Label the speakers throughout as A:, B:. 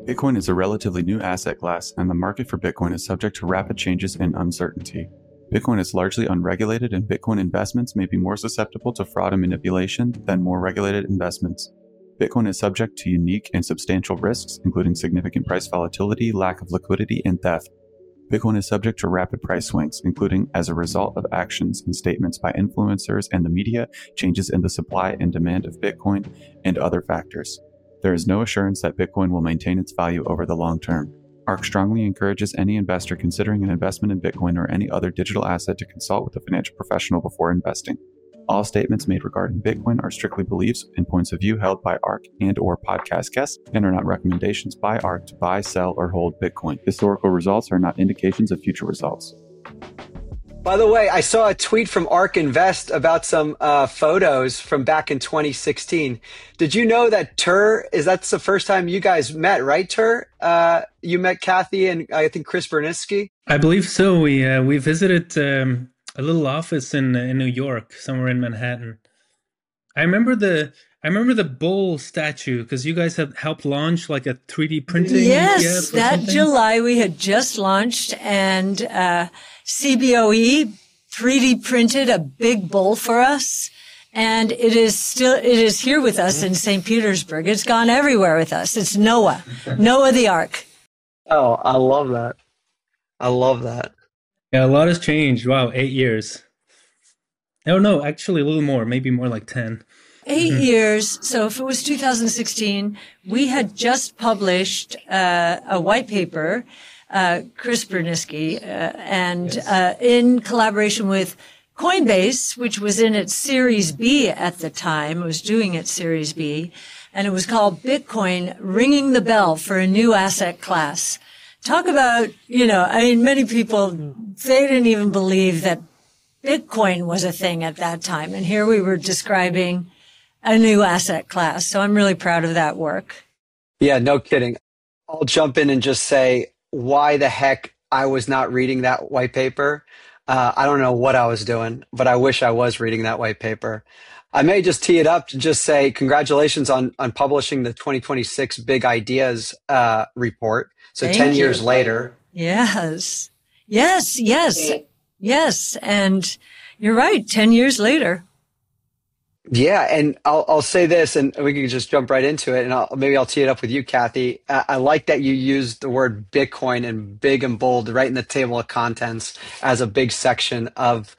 A: Bitcoin is a relatively new asset class, and the market for Bitcoin is subject to rapid changes and uncertainty. Bitcoin is largely unregulated, and Bitcoin investments may be more susceptible to fraud and manipulation than more regulated investments. Bitcoin is subject to unique and substantial risks, including significant price volatility, lack of liquidity, and theft. Bitcoin is subject to rapid price swings, including as a result of actions and statements by influencers and the media, changes in the supply and demand of Bitcoin, and other factors. There is no assurance that Bitcoin will maintain its value over the long term. ARK strongly encourages any investor considering an investment in Bitcoin or any other digital asset to consult with a financial professional before investing. All statements made regarding Bitcoin are strictly beliefs and points of view held by ARK and/or podcast guests and are not recommendations by ARK to buy, sell, or hold Bitcoin. Historical results are not indications of future results.
B: By the way, I saw a tweet from ARK Invest about some photos from back in 2016. Did you know that that's the first time you guys met, right, Tur? You met Kathy and I think Chris Burniske?
C: I believe so. We visited a little office in New York, somewhere in Manhattan. I remember the bull statue because you guys have helped launch like a 3D printing.
D: Yes, that July we had just launched, and CBOE 3D printed a big bull for us, and it is here with us in St. Petersburg. It's gone everywhere with us. It's Noah the ARK.
B: Oh, I love that. I love that.
C: Yeah, a lot has changed. Wow, 8 years. Oh no, actually a little more, maybe more like 10.
D: 8 years. So if it was 2016, we had just published a white paper, Chris Burniske, in collaboration with Coinbase, which was in its Series B at the time. It was doing its Series B, and it was called Bitcoin Ringing the Bell for a New Asset Class. Talk about, many people, they didn't even believe that Bitcoin was a thing at that time. And here we were describing a new asset class. So I'm really proud of that work.
B: Yeah, no kidding. I'll jump in and just say why the heck I was not reading that white paper. I don't know what I was doing, but I wish I was reading that white paper. I may just tee it up to just say congratulations on publishing the 2026 Big Ideas report. So
D: Thank
B: 10
D: you.
B: years later.
D: Yes. And you're right, 10 years later.
B: Yeah, and I'll say this, and we can just jump right into it, and maybe I'll tee it up with you, Kathy. I like that you used the word Bitcoin and big and bold right in the table of contents as a big section of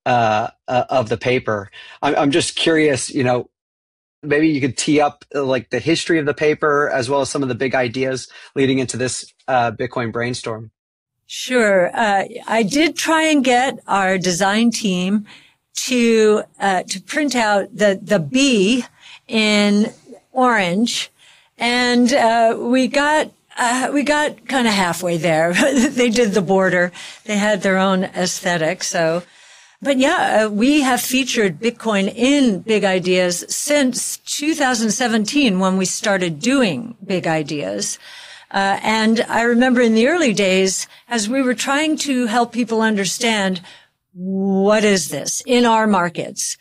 B: the paper. I'm just curious, maybe you could tee up like the history of the paper as well as some of the big ideas leading into this Bitcoin brainstorm.
D: Sure. I did try and get our design team to print out the B in orange, and we got kind of halfway there. They did the border. They had their own aesthetic. So, but yeah, we have featured Bitcoin in Big Ideas since 2017 when we started doing Big Ideas. And I remember in the early days, as we were trying to help people understand what is this in our markets,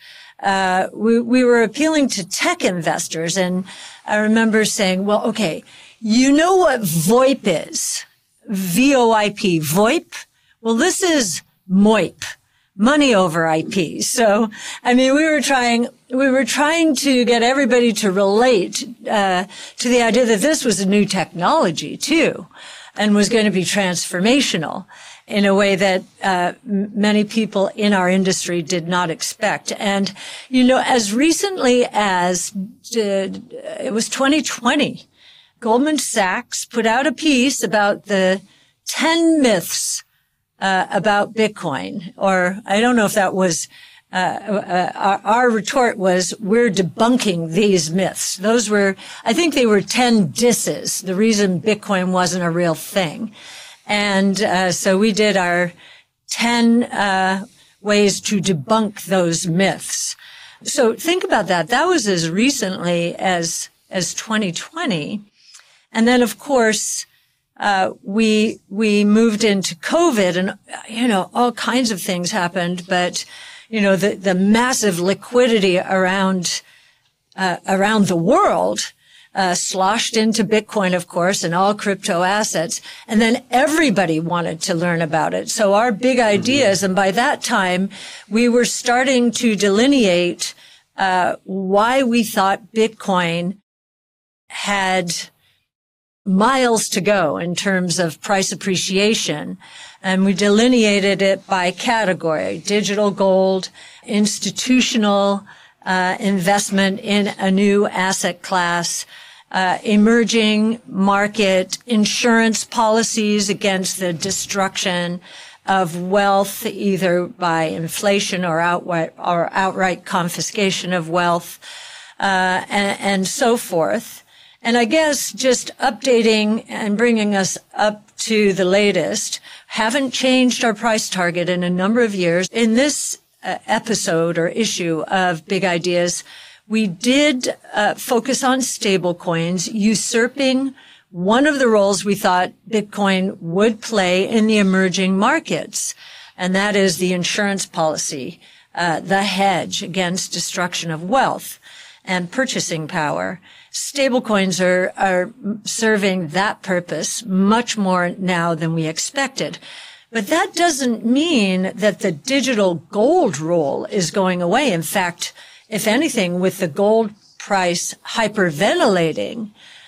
D: we were appealing to tech investors. And I remember saying, well, okay, you know what VoIP is? VoIP, VoIP? Well, this is MOIP, money over IP. So, we were trying to get everybody to relate, to the idea that this was a new technology too, and was going to be transformational in a way that, many people in our industry did not expect. And, as recently as, it was 2020, Goldman Sachs put out a piece about the 10 myths about Bitcoin, or I don't know if that was, our retort was, we're debunking these myths. Those were, I think they were 10 disses, the reason Bitcoin wasn't a real thing. And so we did our 10 ways to debunk those myths. So think about that. That was as recently as 2020. And then, of course, we moved into COVID and, all kinds of things happened. But, the massive liquidity around the world sloshed into Bitcoin, of course, and all crypto assets. And then everybody wanted to learn about it. So our big ideas, and by that time, we were starting to delineate why we thought Bitcoin had miles to go in terms of price appreciation. And we delineated it by category: digital gold, institutional investment in a new asset class, emerging market insurance policies against the destruction of wealth, either by inflation or outright confiscation of wealth, and so forth. And I guess just updating and bringing us up to the latest, haven't changed our price target in a number of years. In this episode or issue of Big Ideas, we did focus on stablecoins, usurping one of the roles we thought Bitcoin would play in the emerging markets, and that is the insurance policy, the hedge against destruction of wealth and purchasing power. Stablecoins are serving that purpose much more now than we expected. But that doesn't mean that the digital gold role is going away. In fact, if anything, with the gold price hyperventilating,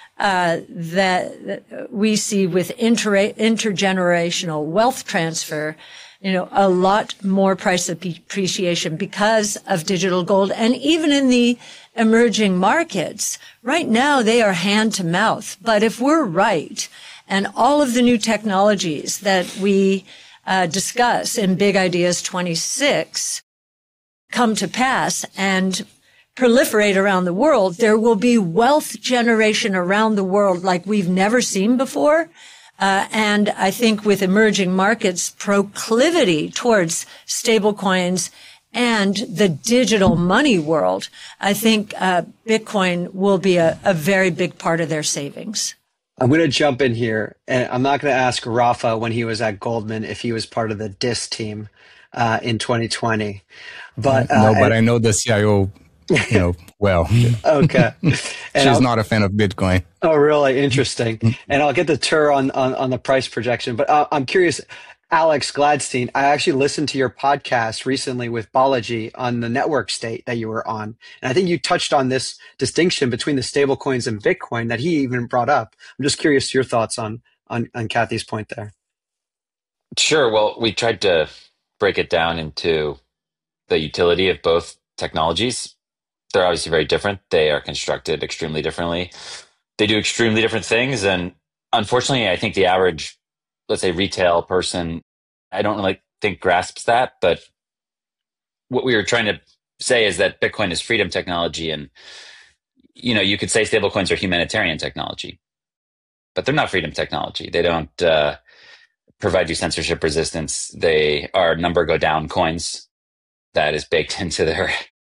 D: that we see with intergenerational wealth transfer, a lot more price appreciation because of digital gold. And even in the emerging markets, right now they are hand to mouth. But if we're right, and all of the new technologies that we discuss in Big Ideas 26 come to pass and proliferate around the world, there will be wealth generation around the world like we've never seen before. And I think with emerging markets proclivity towards stablecoins and the digital money world, I think Bitcoin will be a very big part of their savings.
B: I'm going to jump in here, and I'm not going to ask Rafa when he was at Goldman if he was part of the DIS team in 2020. But
E: no, but I know the CIO, well.
B: Okay.
E: She's not a fan of Bitcoin.
B: Oh, really? Interesting. And I'll get the tour on the price projection. But I'm curious, Alex Gladstein, I actually listened to your podcast recently with Balaji on the network state that you were on. And I think you touched on this distinction between the stable coins and Bitcoin that he even brought up. I'm just curious your thoughts on Kathy's point there.
F: Sure. Well, we tried to break it down into the utility of both technologies. They're obviously very different. They are constructed extremely differently. They do extremely different things. And unfortunately, I think the average, let's say, retail person, I don't really think grasps that. But what we were trying to say is that Bitcoin is freedom technology. And, you could say stablecoins are humanitarian technology, but they're not freedom technology. They don't provide you censorship resistance. They are number go down coins that is baked into their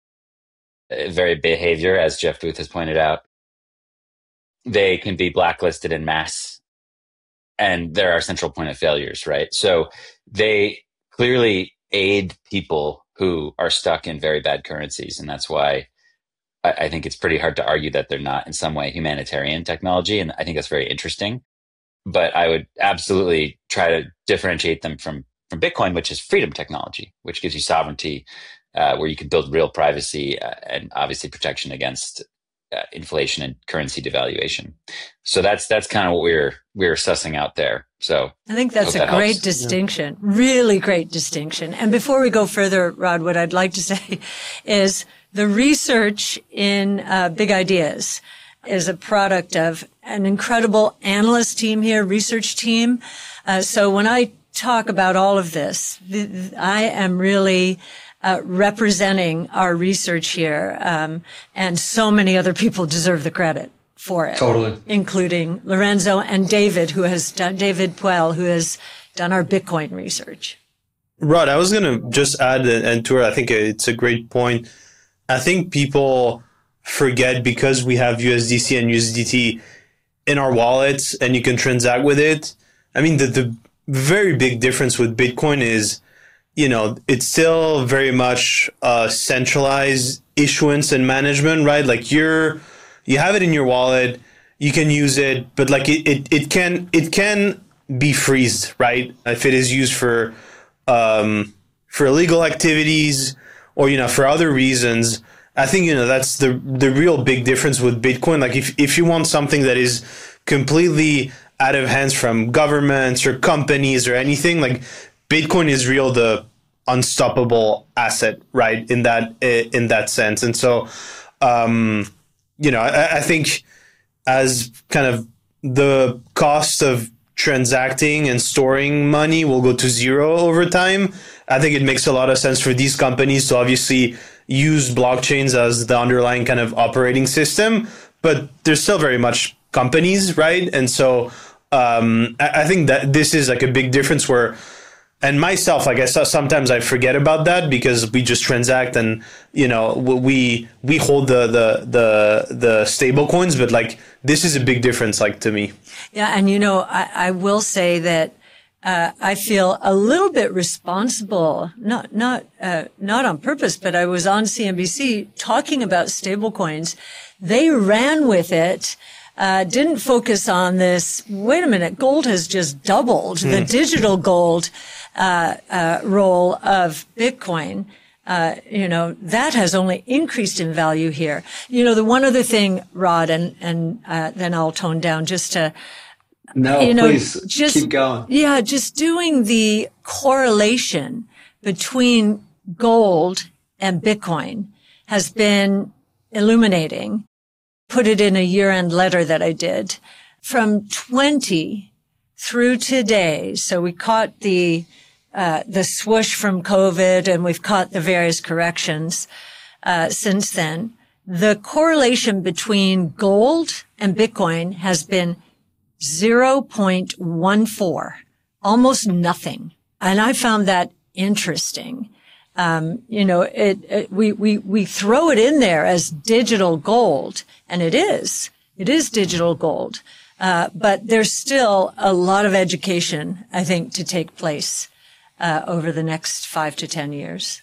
F: very behavior, as Jeff Booth has pointed out. They can be blacklisted en masse, and they're our central point of failures, right? So they clearly aid people who are stuck in very bad currencies. And that's why I think it's pretty hard to argue that they're not in some way humanitarian technology. And I think that's very interesting. But I would absolutely try to differentiate them from Bitcoin, which is freedom technology, which gives you sovereignty, where you can build real privacy and obviously protection against inflation and currency devaluation. So that's kind of what we're sussing out there. So
D: I think that's a great distinction, really great distinction. And before we go further, Rod, what I'd like to say is the research in Big Ideas is a product of an incredible analyst team here, research team. So when I talk about all of this, I am really representing our research here, and so many other people deserve the credit for it.
B: Totally.
D: Including Lorenzo and David Puel, who has done our Bitcoin research.
G: Rod, I was going to just add, and Tura, I think it's a great point. I think people forget, because we have USDC and USDT in our wallets and you can transact with it. I mean, the very big difference with Bitcoin is, it's still very much centralized issuance and management, right? Like you're you have it in your wallet, you can use it, but like it can be freezed, right? If it is used for illegal activities or, for other reasons. I think, that's the real big difference with Bitcoin. Like if you want something that is completely out of hands from governments or companies or anything, like Bitcoin is real the unstoppable asset, right? In that sense. And so, I think as kind of the cost of transacting and storing money will go to zero over time, I think it makes a lot of sense for these companies to obviously use blockchains as the underlying kind of operating system, but they're still very much companies, right? And so I think that this is like a big difference where, and myself, like I saw, sometimes I forget about that because we just transact and, we hold the stable coins, but like this is a big difference, like to me.
D: Yeah. And, I will say that I feel a little bit responsible, not on purpose, but I was on CNBC talking about stablecoins. They ran with it, didn't focus on this. Wait a minute, gold has just doubled. The digital gold role of Bitcoin, that has only increased in value here. The one other thing, Rod, and then I'll tone down just to.
B: No, please keep going.
D: Yeah, just doing the correlation between gold and Bitcoin has been illuminating. Put it in a year-end letter that I did. From 20 through today, so we caught the swoosh from COVID and we've caught the various corrections since then. The correlation between gold and Bitcoin has been 0.14, almost nothing. And I found that interesting. We throw it in there as digital gold, and it is digital gold. But there's still a lot of education, I think, to take place, over the next 5 to 10 years.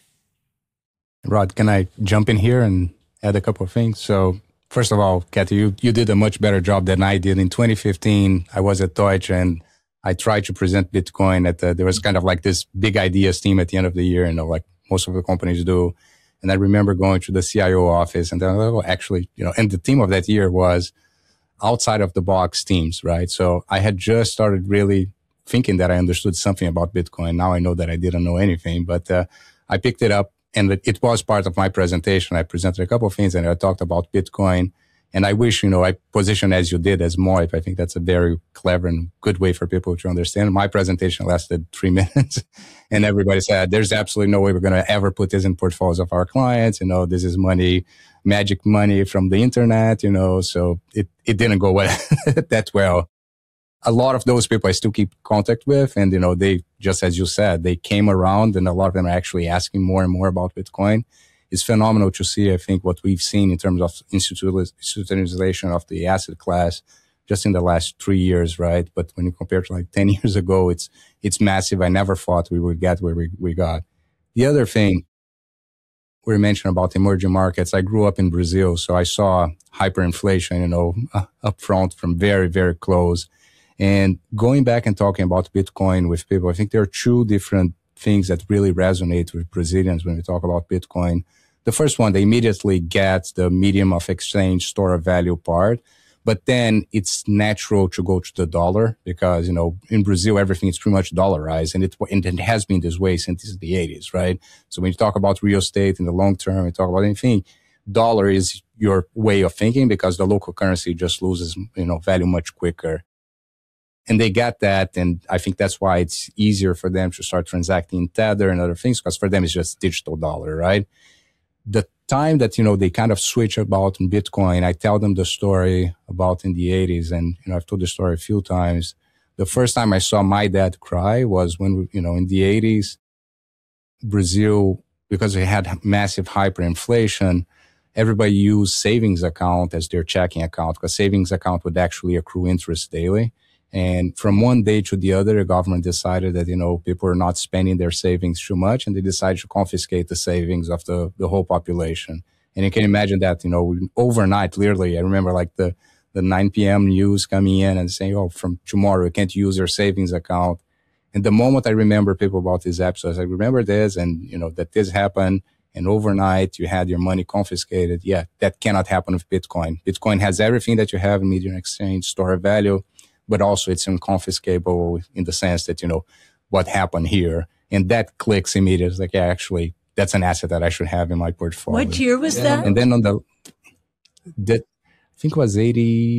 E: Rod, can I jump in here and add a couple of things? So, first of all, Kathy, you did a much better job than I did. In 2015, I was at Deutsche and I tried to present Bitcoin there was kind of like this big ideas team at the end of the year, like most of the companies do. And I remember going to the CIO office and then, and the theme of that year was outside of the box teams, right? So I had just started really thinking that I understood something about Bitcoin. Now I know that I didn't know anything, but I picked it up. And it was part of my presentation. I presented a couple of things and I talked about Bitcoin. And I wish, I positioned as you did as MOIP. I think that's a very clever and good way for people to understand. My presentation lasted 3 minutes and everybody said, there's absolutely no way we're going to ever put this in portfolios of our clients. This is money, magic money from the internet, so it didn't go that well. A lot of those people I still keep contact with. And, they, just as you said, they came around and a lot of them are actually asking more and more about Bitcoin. It's phenomenal to see, I think, what we've seen in terms of institutionalization of the asset class just in the last 3 years, right? But when you compare to like 10 years ago, it's massive. I never thought we would get where we got. The other thing we mentioned about emerging markets, I grew up in Brazil, so I saw hyperinflation, up front from very, very close. And going back and talking about Bitcoin with people, I think there are two different things that really resonate with Brazilians when we talk about Bitcoin. The first one, they immediately get the medium of exchange, store of value part. But then it's natural to go to the dollar because, in Brazil, everything is pretty much dollarized. And it has been this way since the 80s, right? So when you talk about real estate in the long term, you talk about anything, dollar is your way of thinking because the local currency just loses, value much quicker. And they get that. And I think that's why it's easier for them to start transacting Tether and other things because for them, it's just digital dollar, right? The time that, they kind of switch about in Bitcoin, I tell them the story about in the 80s. And, I've told the story a few times. The first time I saw my dad cry was when, in the 80s, Brazil, because they had massive hyperinflation, everybody used savings account as their checking account because savings account would actually accrue interest daily. And from one day to the other, the government decided that, people are not spending their savings too much and they decided to confiscate the savings of the whole population. And you can imagine that, overnight, literally, I remember like the 9 p.m. news coming in and saying, oh, from tomorrow, you can't use your savings account. And the moment I remember people about these episodes, I remember this and, that this happened. And overnight, you had your money confiscated. Yeah, that cannot happen with Bitcoin. Bitcoin has everything that you have in medium exchange, store of value, but also it's unconfiscatable in the sense that, what happened here. And that clicks immediately. It's like, yeah, actually, that's an asset that I should have in my portfolio.
D: What year was that?
E: And then I think it was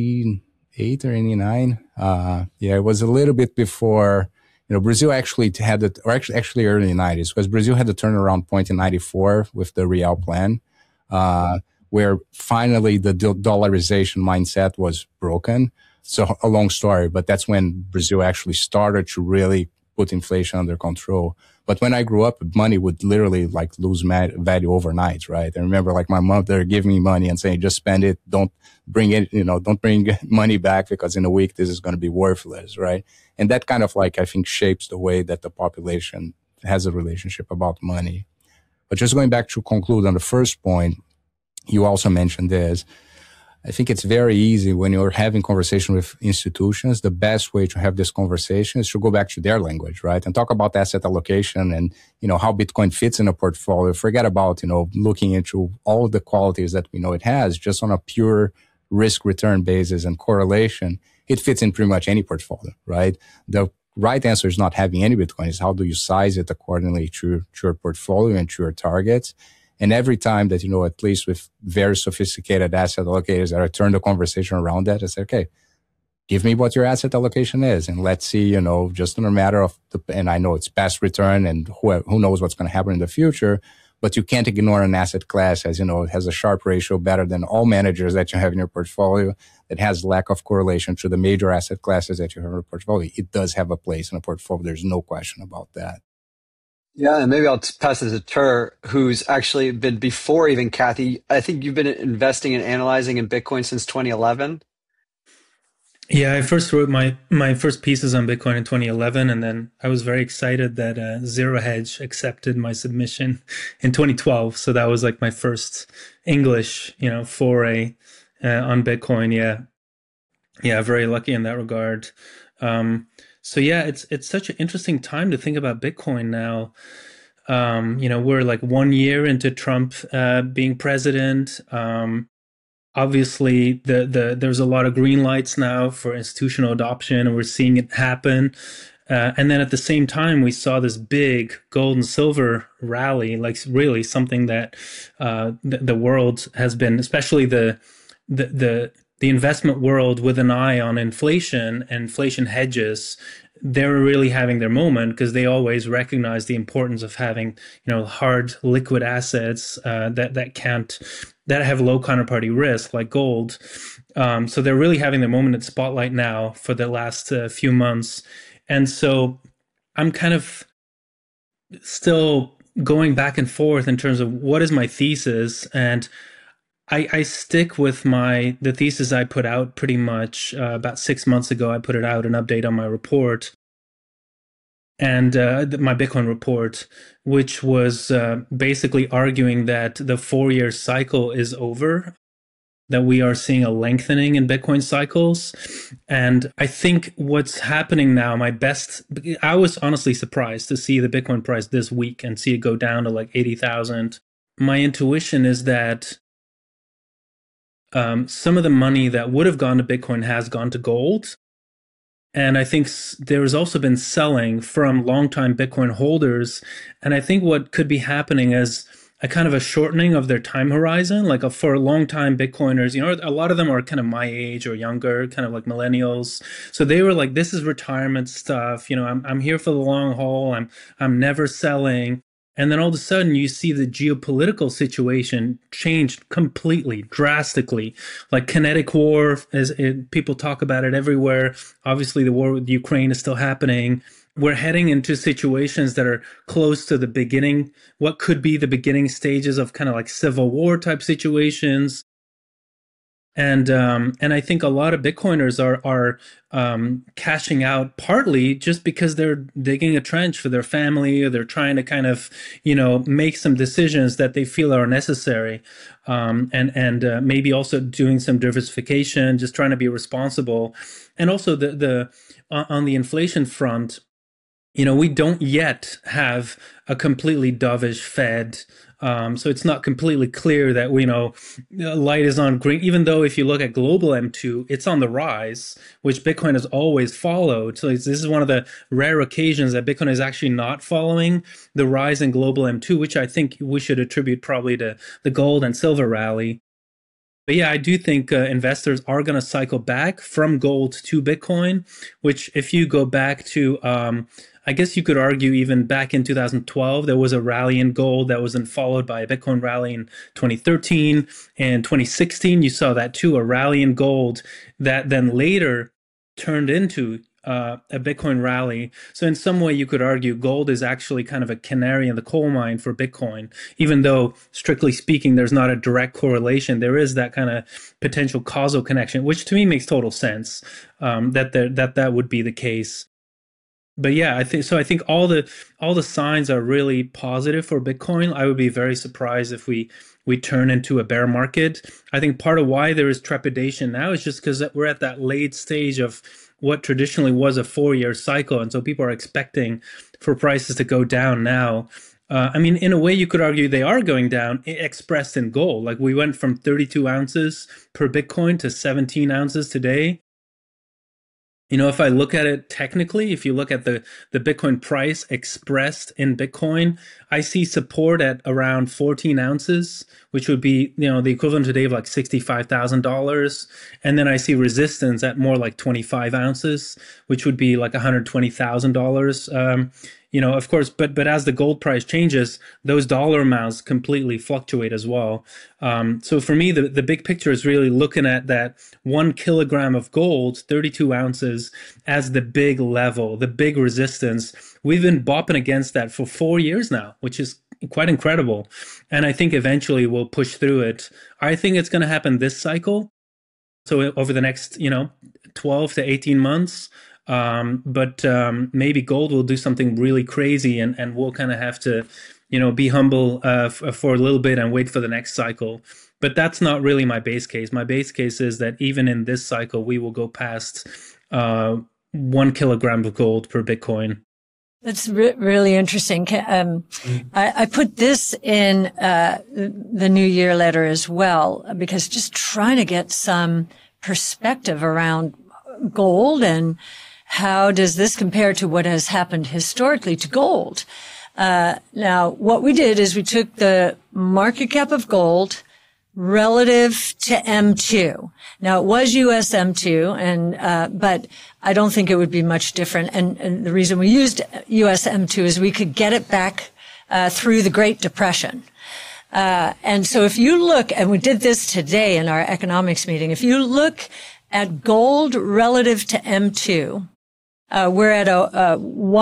E: 88 or 89. It was a little bit before, Brazil actually had it, or actually early 90s, because Brazil had the turnaround point in 94 with the Real plan, where finally the dollarization mindset was broken. So a long story, but that's when Brazil actually started to really put inflation under control. But when I grew up, money would literally like lose value overnight, right? I remember like my mother giving me money and saying, just spend it. Don't bring it, don't bring money back because in a week this is going to be worthless, right? And that kind of like, I think shapes the way that the population has a relationship about money. But just going back to conclude on the first point, you also mentioned this. I think it's very easy when you're having conversation with institutions. The best way to have this conversation is to go back to their language, right? And talk about asset allocation and, how Bitcoin fits in a portfolio. Forget about, looking into all the qualities that we know it has just on a pure risk return basis and correlation. It fits in pretty much any portfolio, right? The right answer is not having any Bitcoin. Is how do you size it accordingly to your portfolio and to your targets? And every time that, at least with very sophisticated asset allocators that I turn the conversation around that, I say, okay, give me what your asset allocation is. And let's see, just in a matter of, and I know it's past return and who knows what's going to happen in the future, but you can't ignore an asset class as, it has a Sharpe ratio better than all managers that you have in your portfolio. That has lack of correlation to the major asset classes that you have in your portfolio. It does have a place in a portfolio. There's no question about that.
B: Yeah, and maybe I'll pass it to Tur, who's actually been before even Cathie. I think you've been investing and analyzing in Bitcoin since 2011.
C: Yeah, I first wrote my first pieces on Bitcoin in 2011, and then I was very excited that Zero Hedge accepted my submission in 2012. So that was like my first English, foray on Bitcoin. Yeah, very lucky in that regard. So yeah, it's such an interesting time to think about Bitcoin now. We're like 1 year into Trump being president. Obviously, there's a lot of green lights now for institutional adoption, and we're seeing it happen. And then at the same time, we saw this big gold and silver rally, like really something that the world has been, especially the investment world with an eye on inflation and inflation hedges. They're really having their moment because they always recognize the importance of having, hard liquid assets that have low counterparty risk like gold. So they're really having their moment in spotlight now for the last few months. And so I'm kind of still going back and forth in terms of what is my thesis. And I stick with the thesis I put out pretty much about 6 months ago. I put it out, an update on my report and my Bitcoin report, which was basically arguing that the 4-year cycle is over, that we are seeing a lengthening in Bitcoin cycles. And I think what's happening now, I was honestly surprised to see the Bitcoin price this week and see it go down to like 80,000. My intuition is that some of the money that would have gone to Bitcoin has gone to gold. And I think there has also been selling from longtime Bitcoin holders. And I think what could be happening is a kind of a shortening of their time horizon. Like for longtime Bitcoiners, a lot of them are kind of my age or younger, kind of like millennials. So they were like, this is retirement stuff. I'm here for the long haul. I'm never selling. And then all of a sudden you see the geopolitical situation changed completely, drastically. Like kinetic war, people talk about it everywhere. Obviously the war with Ukraine is still happening. We're heading into situations that are close to the beginning, what could be the beginning stages of kind of like civil war type situations. And I think a lot of Bitcoiners are cashing out partly just because they're digging a trench for their family, or they're trying to kind of, make some decisions that they feel are necessary, and maybe also doing some diversification, just trying to be responsible. And also the on the inflation front, we don't yet have a completely dovish Fed. So it's not completely clear that, light is on green, even though if you look at global M2, it's on the rise, which Bitcoin has always followed. So this is one of the rare occasions that Bitcoin is actually not following the rise in global M2, which I think we should attribute probably to the gold and silver rally. But yeah, I do think investors are going to cycle back from gold to Bitcoin, which if you go back to, I guess you could argue even back in 2012, there was a rally in gold that wasn't followed by a Bitcoin rally in 2013. And 2016, you saw that too, a rally in gold that then later turned into a Bitcoin rally. So in some way, you could argue gold is actually kind of a canary in the coal mine for Bitcoin, even though strictly speaking, there's not a direct correlation. There is that kind of potential causal connection, which to me makes total sense, that would be the case. But yeah, I think all the signs are really positive for Bitcoin. I would be very surprised if we turn into a bear market. I think part of why there is trepidation now is just because we're at that late stage of what traditionally was a 4-year cycle. And so people are expecting for prices to go down now. In a way, you could argue they are going down, expressed in gold. Like we went from 32 ounces per Bitcoin to 17 ounces today. If I look at it technically, if you look at the Bitcoin price expressed in Bitcoin, I see support at around 14 ounces, which would be, the equivalent today of like $65,000. And then I see resistance at more like 25 ounces, which would be like $120,000. Of course, but as the gold price changes, those dollar amounts completely fluctuate as well. So for me, the big picture is really looking at that 1 kilogram of gold, 32 ounces, as the big level, the big resistance. We've been bopping against that for 4 years now, which is quite incredible. And I think eventually we'll push through it. I think it's going to happen this cycle. So over the next, 12 to 18 months. But maybe gold will do something really crazy, and we'll kind of have to, be humble for a little bit and wait for the next cycle. But that's not really my base case. My base case is that even in this cycle, we will go past 1 kilogram of gold per Bitcoin.
D: That's really interesting. I put this in the New Year letter as well, because just trying to get some perspective around gold and how does this compare to what has happened historically to gold? Now, what we did is we took the market cap of gold relative to M2. Now, it was US M2, but I don't think it would be much different. And the reason we used US M2 is we could get it back through the Great Depression. And so if you look, and we did this today in our economics meeting, if you look at gold relative to M2, we're at a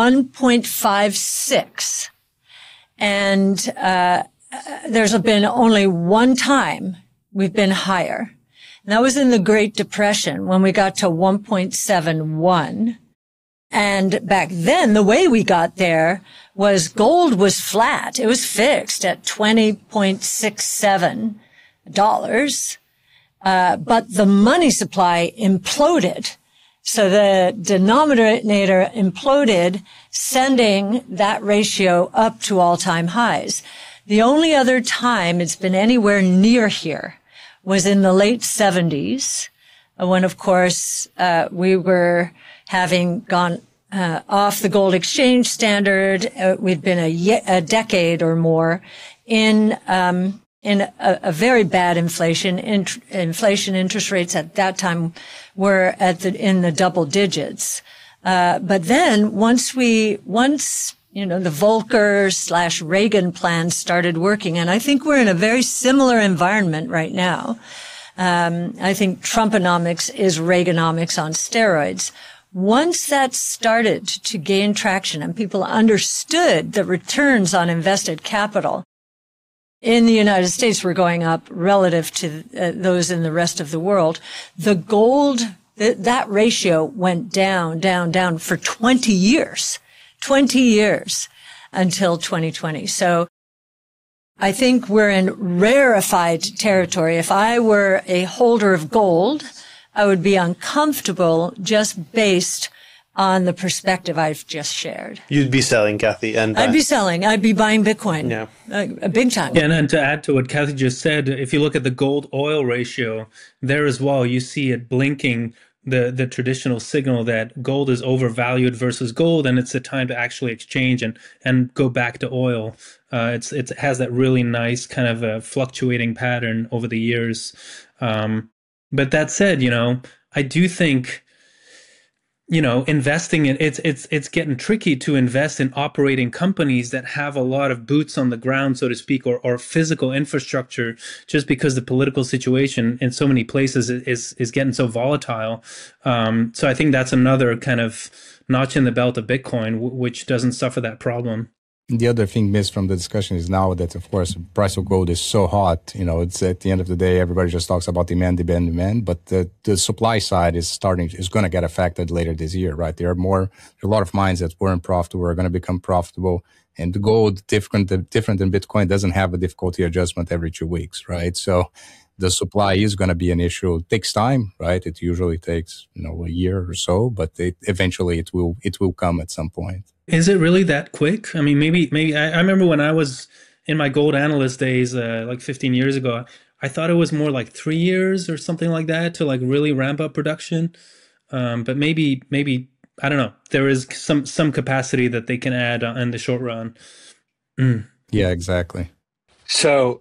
D: 1.56. And there's been only one time we've been higher. And that was in the Great Depression when we got to 1.71. And back then, the way we got there was gold was flat. It was fixed at $20.67. But the money supply imploded. So the denominator imploded, sending that ratio up to all-time highs. The only other time it's been anywhere near here was in the late 70s, when, of course, we were having gone off the gold exchange standard. We'd been a decade or more in a very bad inflation. Inflation interest rates at that time were in the double digits. But then once the Volcker/Reagan plan started working, and I think we're in a very similar environment right now. I think Trumponomics is Reaganomics on steroids. Once that started to gain traction and people understood the returns on invested capital, in the United States were going up relative to those in the rest of the world. The gold, that ratio went down, down, down for 20 years until 2020. So I think we're in rarefied territory. If I were a holder of gold, I would be uncomfortable just based on the perspective I've just shared.
G: You'd be selling, Kathy. And
D: I'd be selling. I'd be buying Bitcoin.
G: Yeah.
D: Big time.
C: Yeah, and to add to what Kathy just said, if you look at the gold oil ratio there as well, you see it blinking the traditional signal that gold is overvalued versus gold, and it's the time to actually exchange and go back to oil. It has that really nice kind of a fluctuating pattern over the years. But that said, I do think, investing in it's getting tricky to invest in operating companies that have a lot of boots on the ground, so to speak, or physical infrastructure, just because the political situation in so many places is getting so volatile. So I think that's another kind of notch in the belt of Bitcoin, which doesn't suffer that problem.
E: The other thing missed from the discussion is now that, of course, the price of gold is so hot. It's at the end of the day, everybody just talks about demand. But the supply side is going to get affected later this year, right? There are a lot of mines that weren't profitable are going to become profitable. And the gold, different than Bitcoin, doesn't have a difficulty adjustment every 2 weeks, right? So the supply is going to be an issue. It takes time, right? It usually takes, a year or so, but eventually it will come at some point.
C: Is it really that quick? I mean, maybe I remember when I was in my gold analyst days, like 15 years ago, I thought it was more like 3 years or something like that to like really ramp up production. But maybe I don't know. There is some capacity that they can add in the short run.
E: Yeah, exactly.
B: So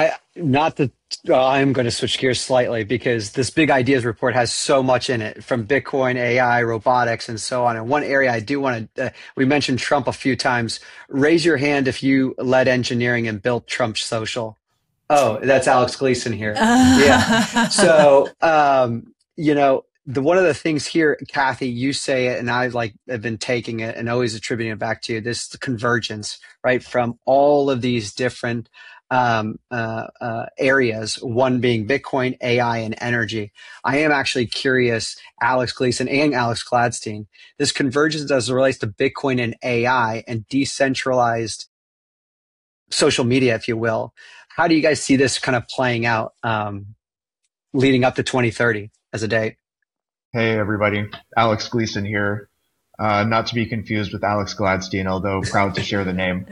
B: I'm going to switch gears slightly because this big ideas report has so much in it, from Bitcoin, AI, robotics, and so on. And one area I do want to, we mentioned Trump a few times. Raise your hand if you led engineering and built Trump Social. Oh, that's Alex Gleason here. Yeah. So, one of the things here, Kathy, you say it, and I have been taking it and always attributing it back to you, this convergence, right, from all of these different areas, one being Bitcoin, AI, and energy. I am actually curious, Alex Gleason and Alex Gladstein, this convergence as it relates to Bitcoin and AI and decentralized social media, if you will. How do you guys see this kind of playing out leading up to 2030 as a date?
H: Hey, everybody. Alex Gleason here. Not to be confused with Alex Gladstein, although proud to share the name.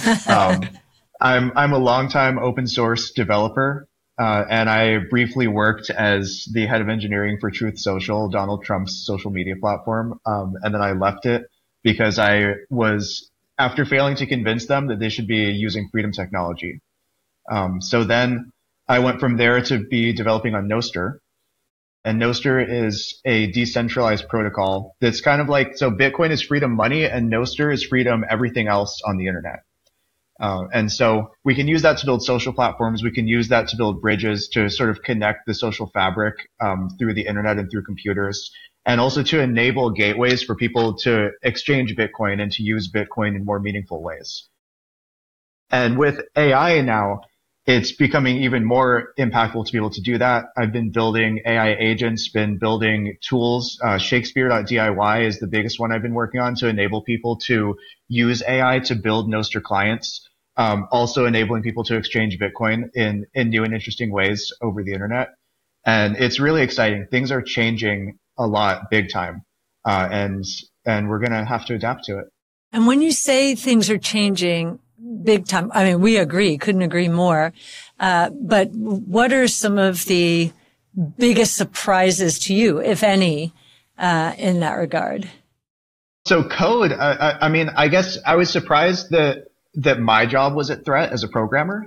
H: I'm a longtime open source developer, and I briefly worked as the head of engineering for Truth Social, Donald Trump's social media platform. And then I left it because after failing to convince them that they should be using Freedom technology. So then I went from there to be developing on Nostr. And Nostr is a decentralized protocol that's kind of like, so Bitcoin is freedom money and Nostr is freedom everything else on the internet. And so we can use that to build social platforms. We can use that to build bridges to sort of connect the social fabric through the internet and through computers, and also to enable gateways for people to exchange Bitcoin and to use Bitcoin in more meaningful ways. And with AI now, it's becoming even more impactful to be able to do that. I've been building AI agents, been building tools. Shakespeare.diy is the biggest one I've been working on to enable people to use AI to build Nostr clients. Also enabling people to exchange Bitcoin in new and interesting ways over the internet. And it's really exciting. Things are changing a lot, big time. And we're going to have to adapt to it.
D: And when you say things are changing big time, I mean, we agree, couldn't agree more. But what are some of the biggest surprises to you, if any, in that regard?
H: So code, I mean, I guess I was surprised that my job was at threat as a programmer.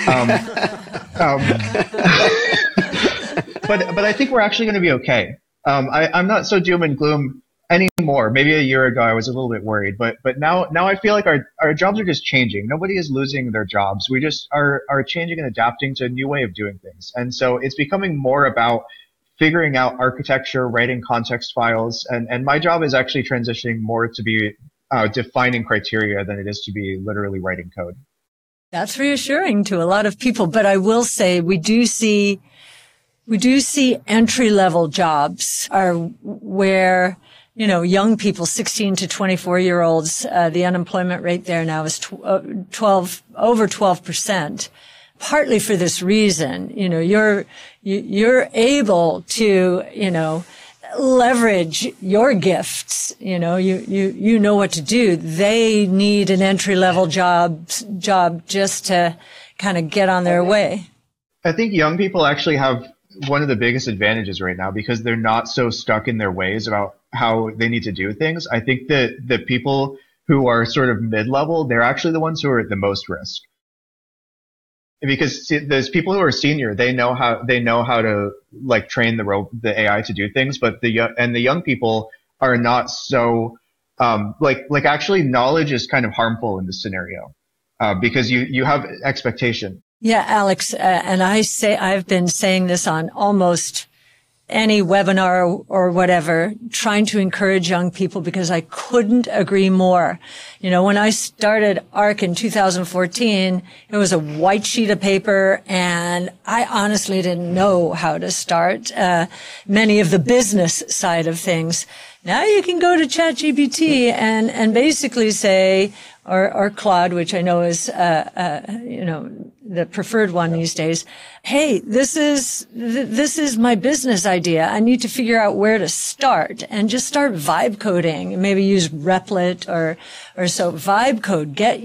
H: But I think we're actually going to be okay. I'm not so doom and gloom anymore. Maybe a year ago I was a little bit worried, but now I feel like our jobs are just changing. Nobody is losing their jobs. We just are changing and adapting to a new way of doing things. And so it's becoming more about figuring out architecture, writing context files, and my job is actually transitioning more to be defining criteria than it is to be literally writing code.
D: That's reassuring to a lot of people. But I will say we do see entry level jobs are where, young people, 16 to 24-year-olds, the unemployment rate there now is over 12%. Partly for this reason, you're able to, leverage your gifts. You know what to do. They need an entry level job just to kind of get on their way.
H: I think young people actually have one of the biggest advantages right now because they're not so stuck in their ways about how they need to do things. I think that the people who are sort of mid-level, they're actually the ones who are at the most risk. Because there's people who are senior, they know how to like train the AI to do things, but the young people are not so like actually knowledge is kind of harmful in this scenario because you have expectation.
D: Yeah, Alex, and I've been saying this on almost any webinar or whatever, trying to encourage young people because I couldn't agree more. When I started ARC in 2014, it was a white sheet of paper and I honestly didn't know how to start many of the business side of things. Now you can go to ChatGPT and basically say, or Claude, which I know is, the preferred one these days. Hey, this is my business idea. I need to figure out where to start and just start vibe coding and maybe use Replit or so. Vibe code. Get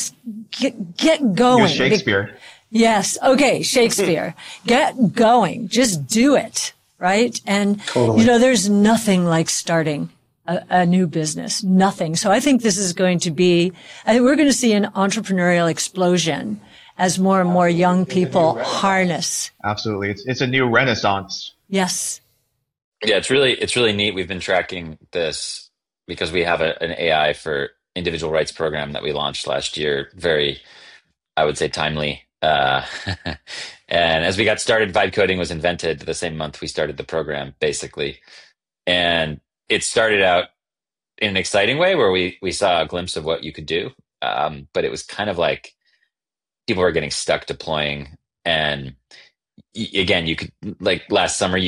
D: going.
H: Use Shakespeare.
D: Yes. Okay. Shakespeare. Get going. Just do it. Right. And,
B: totally.
D: There's nothing like starting a new business. Nothing. So I think we're going to see an entrepreneurial explosion as more and more young people harness.
H: Absolutely. It's a new renaissance.
D: Yes.
F: Yeah, it's really neat. We've been tracking this because we have an AI for individual rights program that we launched last year. Very, I would say, timely. And as we got started, vibe coding was invented the same month we started the program, basically. And it started out in an exciting way where we saw a glimpse of what you could do. But it was kind of like people were getting stuck deploying. And again, you could, like last summer,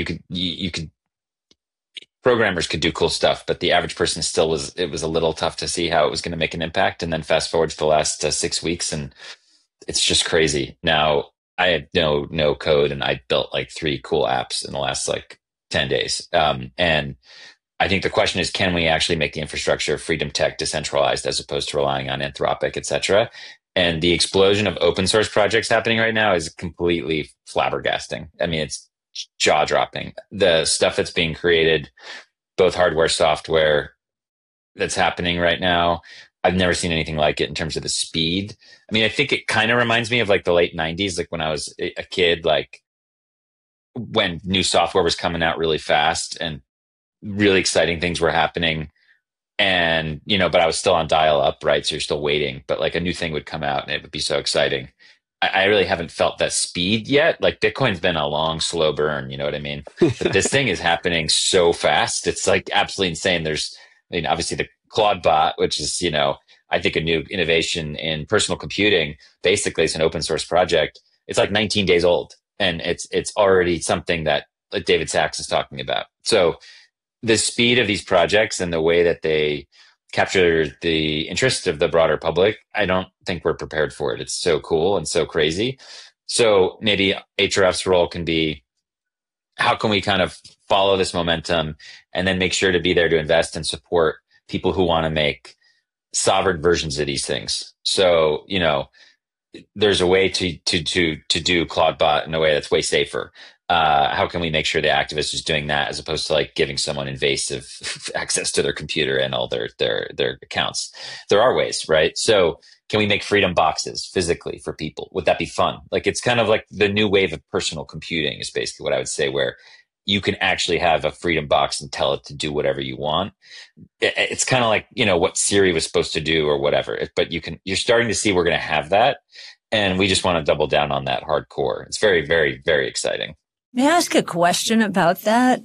F: programmers could do cool stuff, but the average person it was a little tough to see how it was going to make an impact. And then fast forward to the last 6 weeks and it's just crazy. Now I had no code and I built like 3 cool apps in the last 10 days. And I think the question is, can we actually make the infrastructure freedom tech decentralized as opposed to relying on Anthropic, et cetera? And the explosion of open source projects happening right now is completely flabbergasting. I mean, it's jaw dropping. The stuff that's being created, both hardware, software, that's happening right now, I've never seen anything like it in terms of the speed. I mean, I think it kind of reminds me of the late 90s, when I was a kid, when new software was coming out really fast and really exciting things were happening. And, but I was still on dial up, right? So you're still waiting, but a new thing would come out and it would be so exciting. I really haven't felt that speed yet. Bitcoin's been a long, slow burn, you know what I mean? But this thing is happening so fast. It's absolutely insane. There's, obviously the Claude bot, which is, I think a new innovation in personal computing. Basically, it's an open source project. It's 19 days old and it's already something that David Sachs is talking about. So the speed of these projects and the way that they capture the interest of the broader public, I don't think we're prepared for it. It's so cool and so crazy. So maybe HRF's role can be, how can we kind of follow this momentum and then make sure to be there to invest and support people who want to make sovereign versions of these things. So, there's a way to do Claude bot in a way that's way safer. How can we make sure the activist is doing that as opposed to giving someone invasive access to their computer and all their accounts? There are ways, right? So can we make freedom boxes physically for people? Would that be fun? It's kind of the new wave of personal computing is basically what I would say, where you can actually have a freedom box and tell it to do whatever you want. It's kind of what Siri was supposed to do or whatever, but you're starting to see we're going to have that. And we just want to double down on that hardcore. It's very, very, very exciting.
D: May I ask a question about that?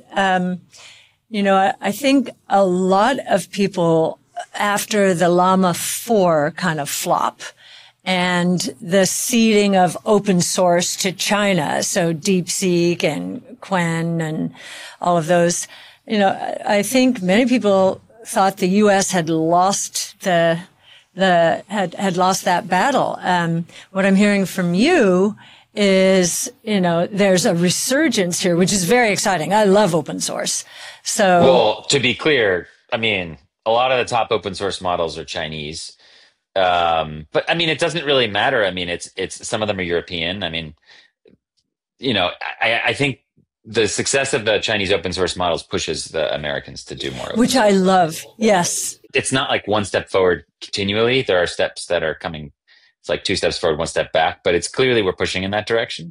D: I think a lot of people after the Llama 4 kind of flop and the ceding of open source to China. So DeepSeek and Qwen and all of those. I think many people thought the U.S. had lost had lost that battle. What I'm hearing from you is, there's a resurgence here, which is very exciting. I love open source. So,
F: well, to be clear, a lot of the top open source models are Chinese. But it doesn't really matter. It's some of them are European. I think the success of the Chinese open source models pushes the Americans to do more.
D: Which I love. Yes.
F: It's not like one step forward continually. There are steps that are coming. It's like 2 steps forward, 1 step back, but it's clearly we're pushing in that direction.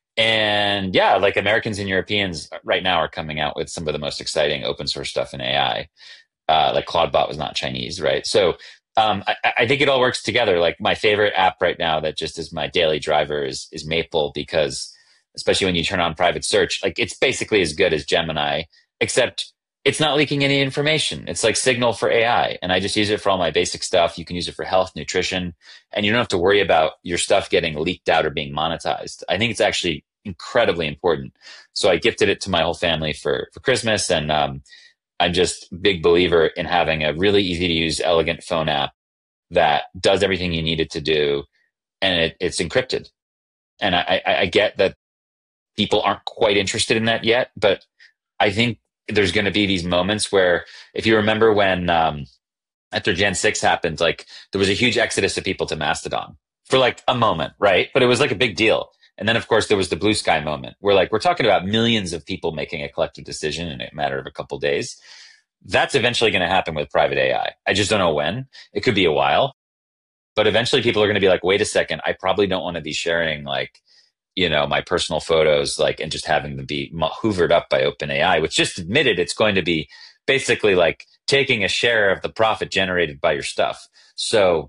F: And yeah, like Americans and Europeans right now are coming out with some of the most exciting open source stuff in AI. Like Claudebot was not Chinese, right? So I think it all works together. Like my favorite app right now that just is my daily driver is Maple, because especially when you turn on private search, like it's basically as good as Gemini, except it's not leaking any information. It's like Signal for AI. And I just use it for all my basic stuff. You can use it for health, nutrition, and you don't have to worry about your stuff getting leaked out or being monetized. I think it's actually incredibly important. So I gifted it to my whole family for Christmas. And I'm just a big believer in having a really easy to use, elegant phone app that does everything you need it to do. And it's encrypted. And I get that people aren't quite interested in that yet, but I think there's going to be these moments where, if you remember when after Gen 6 happened, like there was a huge exodus of people to Mastodon for like a moment, right? But it was like a big deal. And then of course there was the blue sky moment where like we're talking about millions of people making a collective decision in a matter of a couple of days. That's eventually going to happen with private AI. I just don't know when. It could be a while, but eventually people are going to be like, wait a second, I probably don't want to be sharing like, my personal photos, like, and just having them be hoovered up by OpenAI, which just admitted it's going to be basically like taking a share of the profit generated by your stuff. So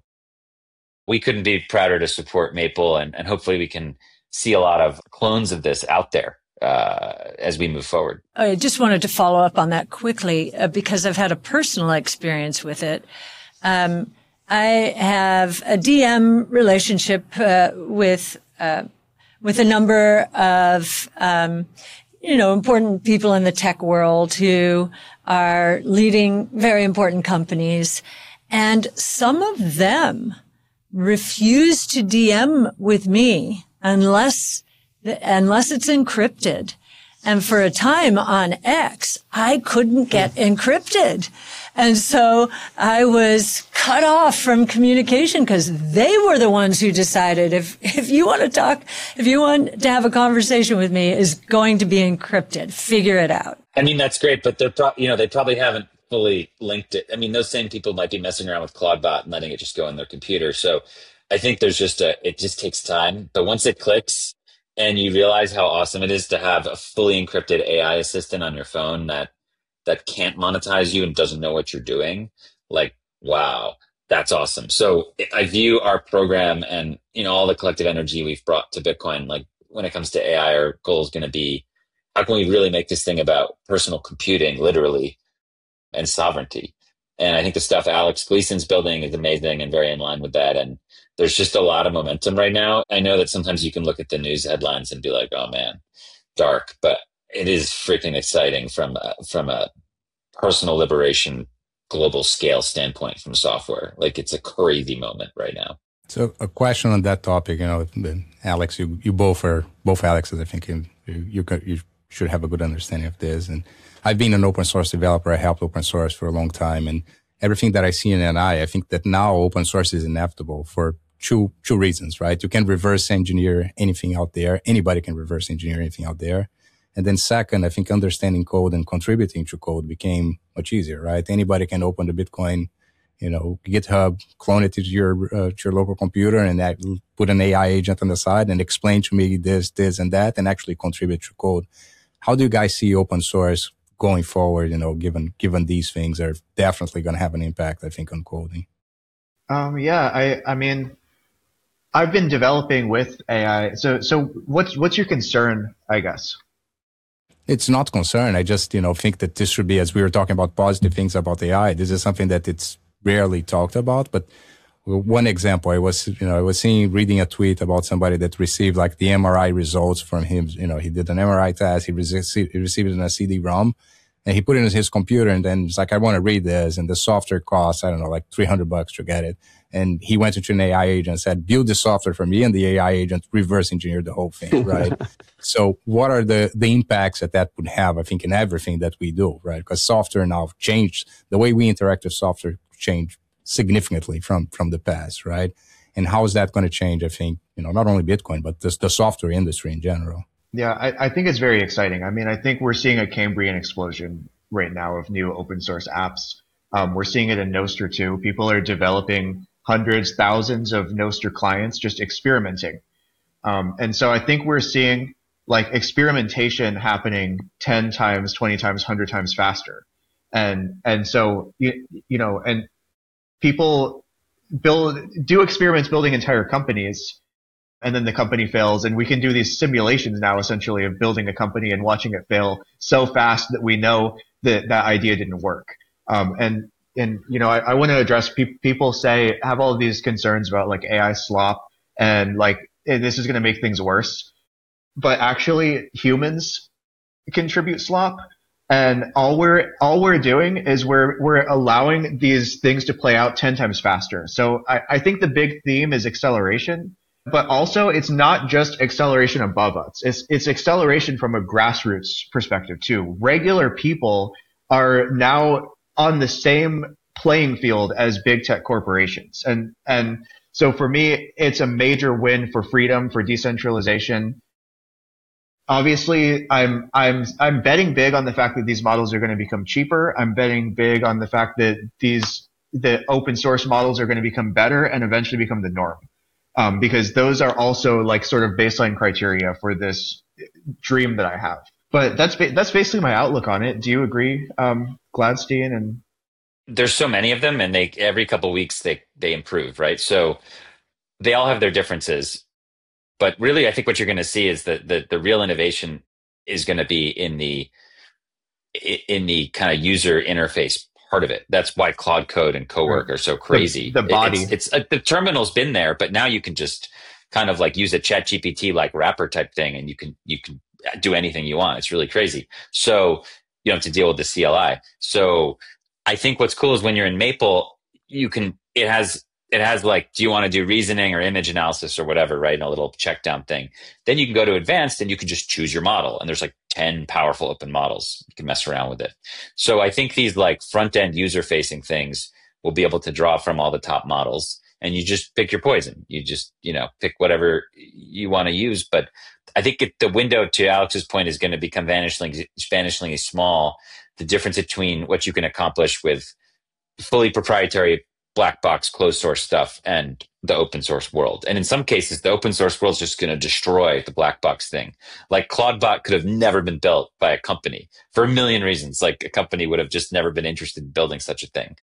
F: we couldn't be prouder to support Maple, and hopefully we can see a lot of clones of this out there as we move forward.
D: I just wanted to follow up on that quickly because I've had a personal experience with it. I have a DM relationship with a number of, important people in the tech world who are leading very important companies. And some of them refuse to DM with me unless it's encrypted. And for a time on X, I couldn't get encrypted. And so I was cut off from communication because they were the ones who decided if you want to talk, if you want to have a conversation with me, is going to be encrypted. Figure it out.
F: That's great, but they probably haven't fully linked it. Those same people might be messing around with Claudebot and letting it just go in their computer. So I think there's it just takes time. But once it clicks and you realize how awesome it is to have a fully encrypted AI assistant on your phone that can't monetize you and doesn't know what you're doing, like, wow, that's awesome. So I view our program and, all the collective energy we've brought to Bitcoin, like when it comes to AI, our goal is going to be, how can we really make this thing about personal computing, literally, and sovereignty? And I think the stuff Alex Gleason's building is amazing and very in line with that. And there's just a lot of momentum right now. I know that sometimes you can look at the news headlines and be like, oh man, dark, but it is freaking exciting from a personal liberation, global scale standpoint from software. Like it's a crazy moment right now.
E: So a question on that topic, Alex, you both Alexes, I think you should have a good understanding of this. And I've been an open source developer. I helped open source for a long time. And everything that I see in NI, I think that now open source is inevitable for two reasons, right? You can reverse engineer anything out there. Anybody can reverse engineer anything out there. And then second, I think understanding code and contributing to code became much easier, right? Anybody can open the Bitcoin, GitHub, clone it to your local computer and put an AI agent on the side and explain to me this, and that, and actually contribute to code. How do you guys see open source going forward, given these things are definitely going to have an impact, I think, on coding?
H: I've been developing with AI. So what's your concern, I guess?
E: It's not concern. I just, think that this should be, as we were talking about positive things about AI, this is something that it's rarely talked about. But one example, I was reading a tweet about somebody that received like the MRI results from him. He did an MRI test. He received it in a CD-ROM, and he put it in his computer. And then it's like, I want to read this, and the software costs, I don't know, like $300 to get it. And he went into an AI agent and said, build the software for me, and the AI agent reverse engineered the whole thing, right? So what are the impacts that would have, I think, in everything that we do, right? Because software now changed, the way we interact with software changed significantly from the past, right? And how is that going to change, I think, not only Bitcoin, but the software industry in general?
H: Yeah, I think it's very exciting. I mean, I think we're seeing a Cambrian explosion right now of new open source apps. We're seeing it in Nostr too. People are developing hundreds, thousands of Nostr clients just experimenting. And so I think we're seeing like experimentation happening 10 times, 20 times, 100 times faster. And so, and people do experiments building entire companies, and then the company fails, and we can do these simulations now essentially of building a company and watching it fail so fast that we know that that idea didn't work. I want to address people have all of these concerns about like AI slop and like this is going to make things worse, but actually humans contribute slop. And all we're doing is we're allowing these things to play out 10 times faster. So I think the big theme is acceleration, but also it's not just acceleration above us. It's acceleration from a grassroots perspective too. Regular people are now on the same playing field as big tech corporations. And so for me, it's a major win for freedom, for decentralization. Obviously, I'm betting big on the fact that these models are going to become cheaper. I'm betting big on the fact that the open source models are going to become better and eventually become the norm. Because those are also like sort of baseline criteria for this dream that I have. But that's basically my outlook on it. Do you agree, Gladstein? And
F: there's so many of them, and every couple of weeks they improve, right? So they all have their differences. But really, I think what you're going to see is that the real innovation is going to be in the kind of user interface part of it. That's why Claude Code and Cowork are so crazy.
H: The body.
F: It's the terminal's been there, but now you can just kind of like use a ChatGPT like wrapper type thing, and you can do anything you want. It's really crazy. So you don't have to deal with the CLI. So I think what's cool is when you're in Maple, it has like, do you want to do reasoning or image analysis or whatever, right? And a little check down thing. Then you can go to advanced and you can just choose your model. And there's like 10 powerful open models. You can mess around with it. So I think these like front end user facing things will be able to draw from all the top models, and you just pick your poison. You just, pick whatever you want to use. But I think the window, to Alex's point, is going to become vanishingly small. The difference between what you can accomplish with fully proprietary black box closed source stuff and the open source world. And in some cases, the open source world is just going to destroy the black box thing. Like Claudebot could have never been built by a company for a million reasons. Like a company would have just never been interested in building such a thing.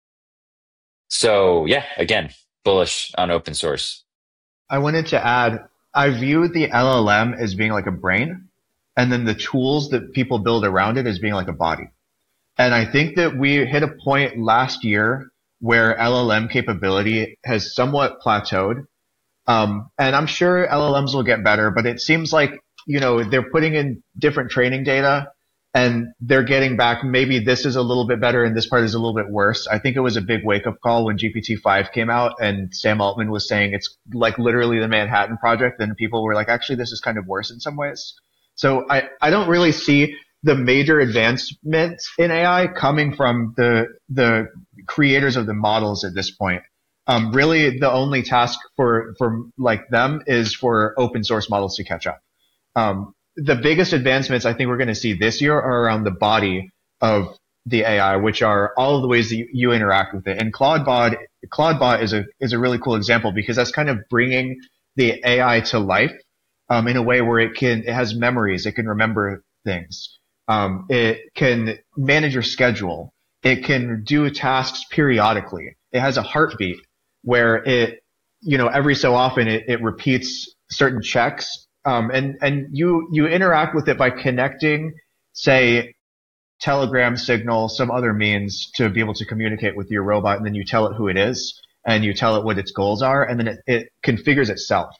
F: So yeah, again, bullish on open source.
H: I wanted to add, I view the LLM as being like a brain, and then the tools that people build around it as being like a body. And I think that we hit a point last year where LLM capability has somewhat plateaued. And I'm sure LLMs will get better, but it seems like, they're putting in different training data and they're getting back, maybe this is a little bit better and this part is a little bit worse. I think it was a big wake up call when GPT-5 came out and Sam Altman was saying it's like literally the Manhattan Project, and people were like, actually, this is kind of worse in some ways. So I don't really see the major advancements in AI coming from the creators of the models at this point. Really, the only task for like them is for open source models to catch up. The biggest advancements I think we're going to see this year are around the body of the AI, which are all of the ways that you interact with it. And Claudebot is a really cool example because that's kind of bringing the AI to life in a way where it has memories, it can remember things. It can manage your schedule. It can do tasks periodically. It has a heartbeat where it, every so often it repeats certain checks. And you interact with it by connecting, say, Telegram, Signal, some other means to be able to communicate with your robot, and then you tell it who it is. and you tell it what its goals are, and then it configures itself.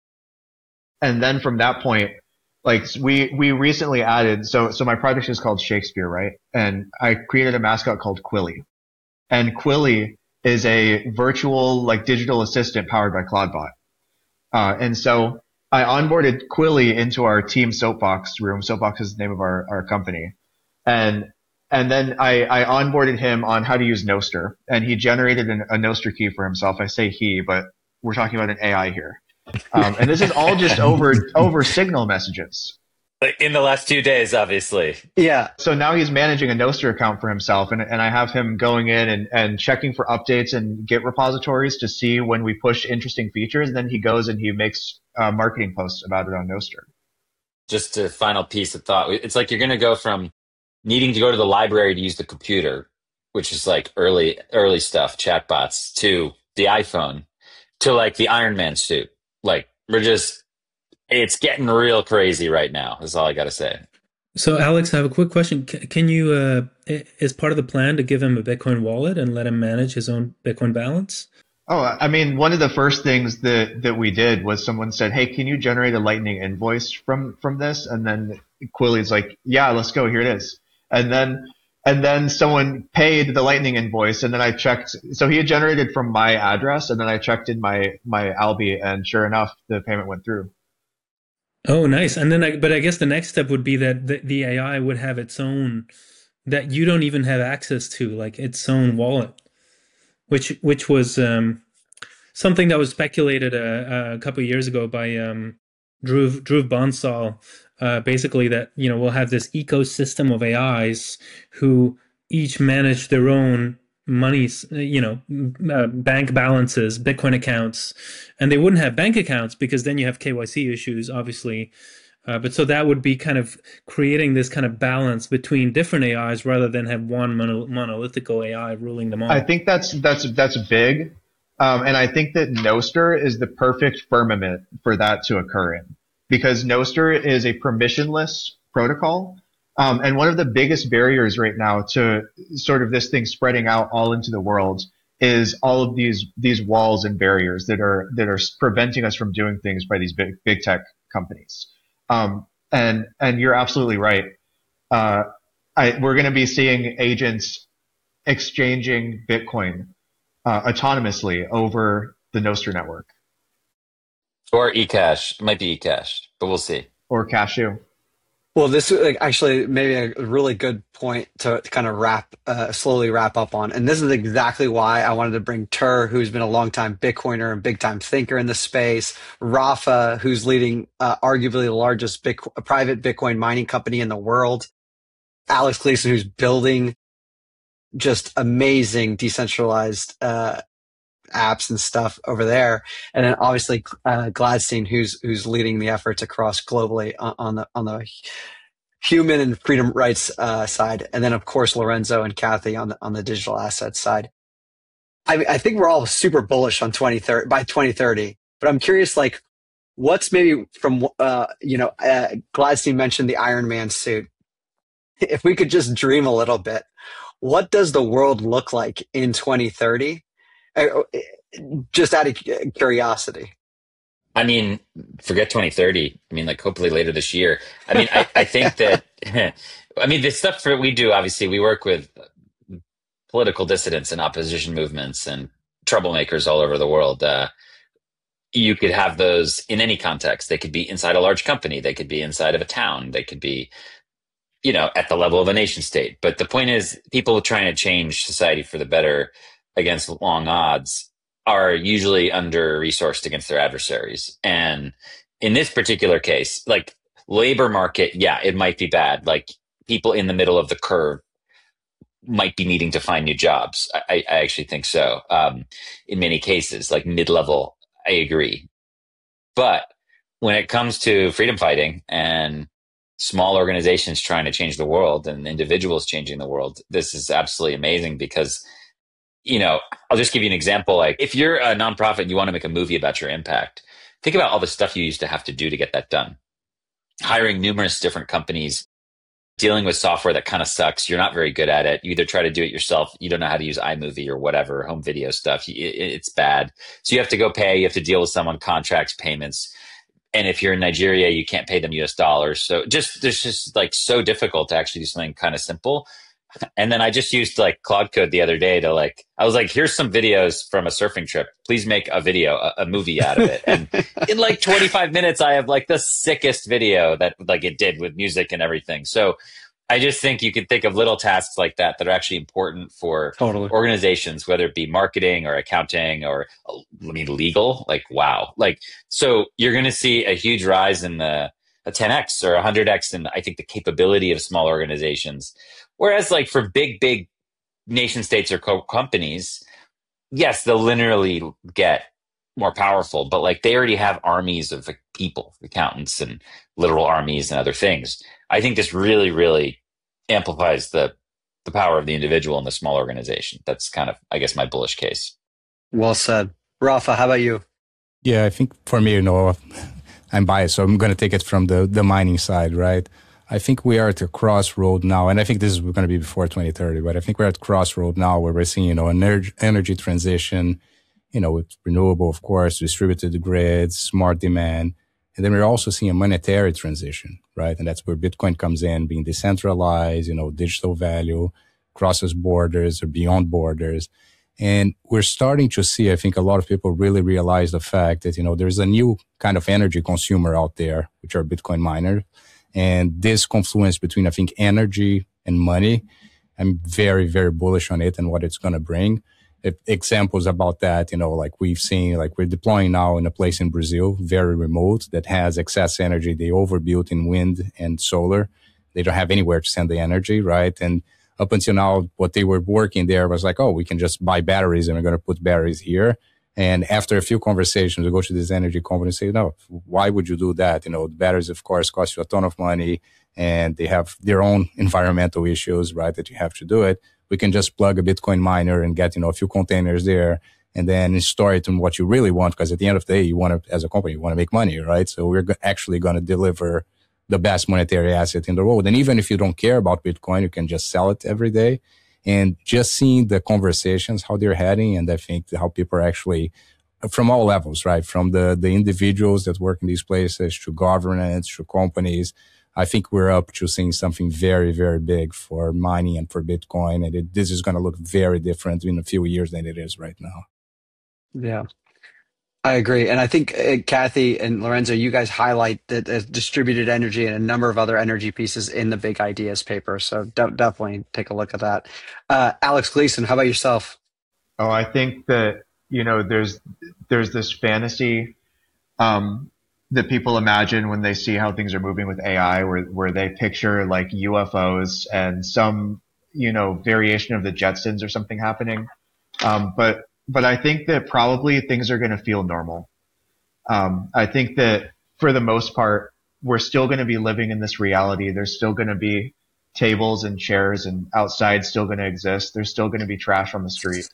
H: And then from that point, like we recently added, so my project is called Shakespeare, right? And I created a mascot called Quilly. And Quilly is a virtual, like, digital assistant powered by Claudebot. And so I onboarded Quilly into our team Soapbox room. Soapbox is the name of our company. And then I onboarded him on how to use Nostr, and he generated a Nostr key for himself. I say he, but we're talking about an AI here. And this is all just over Signal messages.
F: Like in the last 2 days, obviously.
B: Yeah.
H: So now he's managing a Nostr account for himself, and I have him going in and checking for updates and Git repositories to see when we push interesting features. And then he goes and he makes marketing posts about it on Nostr.
F: Just a final piece of thought. It's like you're going to go from needing to go to the library to use the computer, which is like early stuff, chatbots, to the iPhone, to like the Iron Man suit. Like it's getting real crazy right now. That's all I got to say.
C: So, Alex, I have a quick question. Can you, is part of the plan to give him a Bitcoin wallet and let him manage his own Bitcoin balance?
H: Oh, I mean, one of the first things that we did was someone said, "Hey, can you generate a Lightning invoice from this?" And then Quilly's like, "Yeah, let's go. Here it is." And then someone paid the Lightning invoice, and then I checked. So he had generated from my address, and then I checked in my Alby, and sure enough, the payment went through.
C: Oh, nice. And then, but I guess the next step would be that the AI would have its own, that you don't even have access to, like its own wallet, which was something that was speculated a couple of years ago by Dhruv Bansal. Basically, that we'll have this ecosystem of AIs who each manage their own monies, bank balances, Bitcoin accounts, and they wouldn't have bank accounts because then you have KYC issues, obviously. But so that would be kind of creating this kind of balance between different AIs rather than have one monolithical AI ruling them all.
H: I think that's big, and I think that Nostr is the perfect firmament for that to occur in, because Nostr is a permissionless protocol. And one of the biggest barriers right now to sort of this thing spreading out all into the world is all of these walls and barriers that are preventing us from doing things by these big tech companies. And you're absolutely right. We're going to be seeing agents exchanging Bitcoin autonomously over the Nostr network.
F: Or eCash. It might be eCash, but we'll see.
H: Or Cashew.
B: Well, this is actually maybe a really good point to kind of slowly wrap up on. And this is exactly why I wanted to bring Tur, who's been a longtime Bitcoiner and big time thinker in the space, Rafa, who's leading arguably the largest private Bitcoin mining company in the world, Alex Gleason, who's building just amazing decentralized apps and stuff over there, and then obviously Gladstein, who's leading the efforts across globally on the human and freedom rights side, and then of course Lorenzo and Kathy on the digital assets side. I think we're all super bullish on 2030 by 2030, but I'm curious, like, what's maybe from Gladstein mentioned the Iron Man suit. If we could just dream a little bit, what does the world look like in 2030? Just out of curiosity.
F: I mean, forget 2030. I mean, like, hopefully later this year. I mean, I think that, I mean, the stuff that we do, obviously, we work with political dissidents and opposition movements and troublemakers all over the world. You could have those in any context. They could be inside a large company. They could be inside of a town. They could be, at the level of a nation state. But the point is, people trying to change society for the better against long odds are usually under-resourced against their adversaries. And in this particular case, like, labor market, yeah, it might be bad. Like, people in the middle of the curve might be needing to find new jobs. I actually think so. In many cases, like mid-level, I agree. But when it comes to freedom fighting and small organizations trying to change the world and individuals changing the world, this is absolutely amazing because, I'll just give you an example. Like, if you're a nonprofit and you want to make a movie about your impact, think about all the stuff you used to have to do to get that done. Hiring numerous different companies dealing with software that kind of sucks. You're not very good at it. You either try to do it yourself. You don't know how to use iMovie or whatever, home video stuff. It's bad. So you have to go pay. You have to deal with someone, contracts, payments. And if you're in Nigeria, you can't pay them US dollars. So there's just like so difficult to actually do something kind of simple. And then I just used like Claude Code the other day to I was like, here's some videos from a surfing trip. Please make a video, a movie out of it. And in like 25 minutes, I have like the sickest video that like it did with music and everything. So I just think you can think of little tasks like that that are actually important for organizations, whether it be marketing or accounting or legal. Like, wow. Like, so you're going to see a huge rise in a 10x or 100x in, I think, the capability of small organizations. Whereas like for big nation states or companies, yes, they'll linearly get more powerful, but like they already have armies of like, people, accountants and literal armies and other things. I think this really, really amplifies the power of the individual in the small organization. That's kind of, I guess, my bullish case.
B: Well said. Rafa, how about you?
E: Yeah, I think for me, I'm biased, so I'm going to take it from the mining side, right? I think we are at a crossroad now, and I think this is going to be before 2030, but I think we're at a crossroad now where we're seeing, an energy transition, with renewable, of course, distributed grids, smart demand. And then we're also seeing a monetary transition, right? And that's where Bitcoin comes in, being decentralized, digital value, crosses borders or beyond borders. And we're starting to see, I think a lot of people really realize the fact that, there's a new kind of energy consumer out there, which are Bitcoin miners. And this confluence between, I think, energy and money, I'm very, very bullish on it and what it's going to bring. Examples about that, like we've seen, like we're deploying now in a place in Brazil, very remote, that has excess energy. They overbuilt in wind and solar. They don't have anywhere to send the energy, right? And up until now, what they were working there was like, oh, we can just buy batteries and we're going to put batteries here. And after a few conversations, we go to this energy company and say, no, why would you do that? The batteries, of course, cost you a ton of money and they have their own environmental issues, right, that you have to do it. We can just plug a Bitcoin miner and get, a few containers there and then store it in what you really want. Because at the end of the day, you want to, as a company, you want to make money, right? So we're actually going to deliver the best monetary asset in the world. And even if you don't care about Bitcoin, you can just sell it every day. And just seeing the conversations, how they're heading, and I think how people are actually, from all levels, right? From the individuals that work in these places to governance, to companies, I think we're up to seeing something very, very big for mining and for Bitcoin. And this is going to look very different in a few years than it is right now.
B: Yeah. I agree. And I think Kathy and Lorenzo, you guys highlight the distributed energy and a number of other energy pieces in the Big Ideas paper. So definitely take a look at that. Alex Gleason, how about yourself?
H: Oh, I think that, there's this fantasy that people imagine when they see how things are moving with AI, where they picture like UFOs and some, variation of the Jetsons or something happening. But I think that probably things are going to feel normal. I think that for the most part, we're still going to be living in this reality. There's still going to be tables and chairs and outside still going to exist. There's still going to be trash on the street.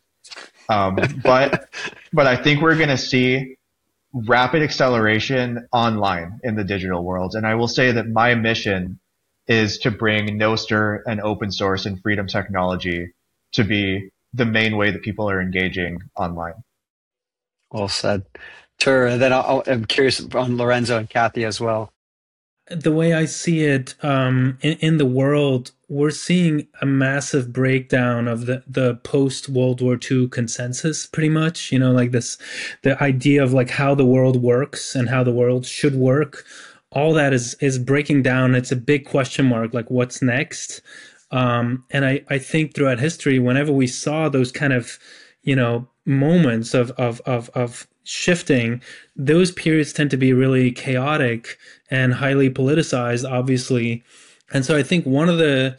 H: But I think we're going to see rapid acceleration online in the digital world. And I will say that my mission is to bring Nostr and open source and freedom technology to be the main way that people are engaging online.
B: Well said. Tur, and then I'm curious on Lorenzo and Kathy as well.
C: The way I see it in the world, we're seeing a massive breakdown of the post-World War II consensus, pretty much. Like the idea of like how the world works and how the world should work. All that is breaking down. It's a big question mark, like what's next? And I think throughout history, whenever we saw those kind of, moments of shifting, those periods tend to be really chaotic and highly politicized, obviously. And so I think one of the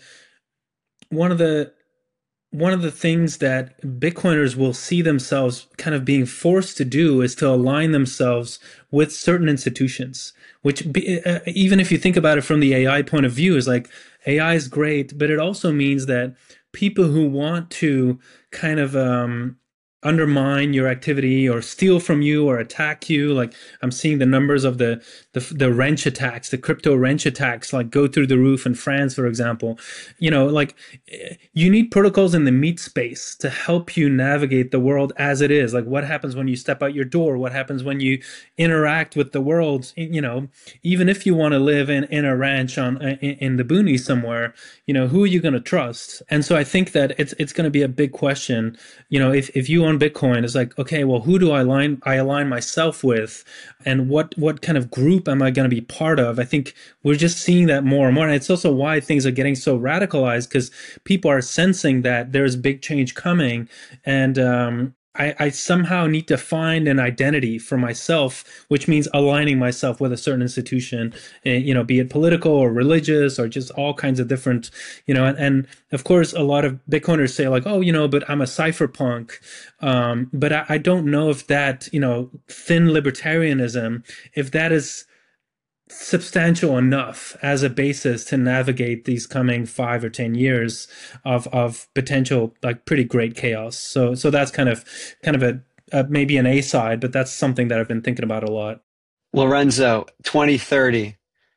C: things that Bitcoiners will see themselves kind of being forced to do is to align themselves with certain institutions, which even if you think about it from the AI point of view, is like AI is great, but it also means that people who want to kind of undermine your activity or steal from you or attack you. Like I'm seeing the numbers of the wrench attacks, the crypto wrench attacks, like go through the roof in France, for example. Like you need protocols in the meat space to help you navigate the world as it is. Like what happens when you step out your door? What happens when you interact with the world? Even if you want to live in a ranch in the boonies somewhere, who are you going to trust? And so I think that it's going to be a big question. If you own Bitcoin, it's like, okay, well, who do I align myself with, and what kind of group am I going to be part of? I think we're just seeing that more and more. And it's also why things are getting so radicalized, because people are sensing that there's big change coming. And I somehow need to find an identity for myself, which means aligning myself with a certain institution, be it political or religious or just all kinds of different, and of course, a lot of Bitcoiners say like, oh, but I'm a cypherpunk. But I don't know if that, thin libertarianism, if that is substantial enough as a basis to navigate these coming 5 or 10 years of potential like pretty great chaos. So that's kind of a maybe an A side, but that's something that I've been thinking about a lot.
B: Lorenzo, 2030,